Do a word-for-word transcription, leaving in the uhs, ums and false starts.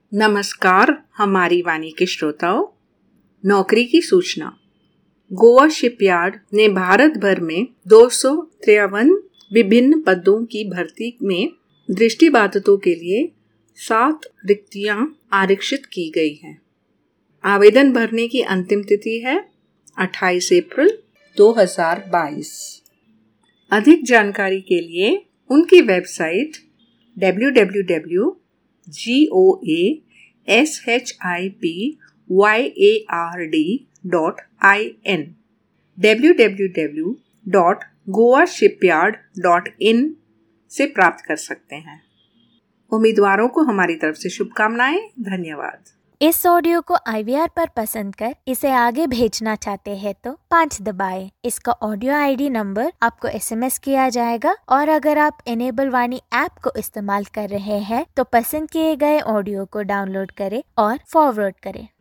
नमस्कार हमारी वाणी के श्रोताओं। नौकरी की सूचना। गोवा शिपयार्ड ने भारत भर में दो सौ तिरपन विभिन्न पदों की भर्ती में दृष्टिबाधितों के लिए सात रिक्तियां आरक्षित की गई हैं। आवेदन भरने की अंतिम तिथि है अट्ठाईस अप्रैल दो हज़ार बाईस। अधिक जानकारी के लिए उनकी website W W W dot Goa shipyard dot in W W W dot Goa shipyard dot in से प्राप्त कर सकते हैं। उम्मीदवारों को हमारी तरफ से शुभकामनाएं। धन्यवाद। इस ऑडियो को आई वी आर पर पसंद कर इसे आगे भेजना चाहते हैं तो पाँच दबाएं। इसका ऑडियो आई डी नंबर आपको एस एम एस किया जाएगा और अगर आप इनेबल वाणी ऐप को इस्तेमाल कर रहे हैं तो पसंद किए गए ऑडियो को डाउनलोड करें और फॉरवर्ड करें।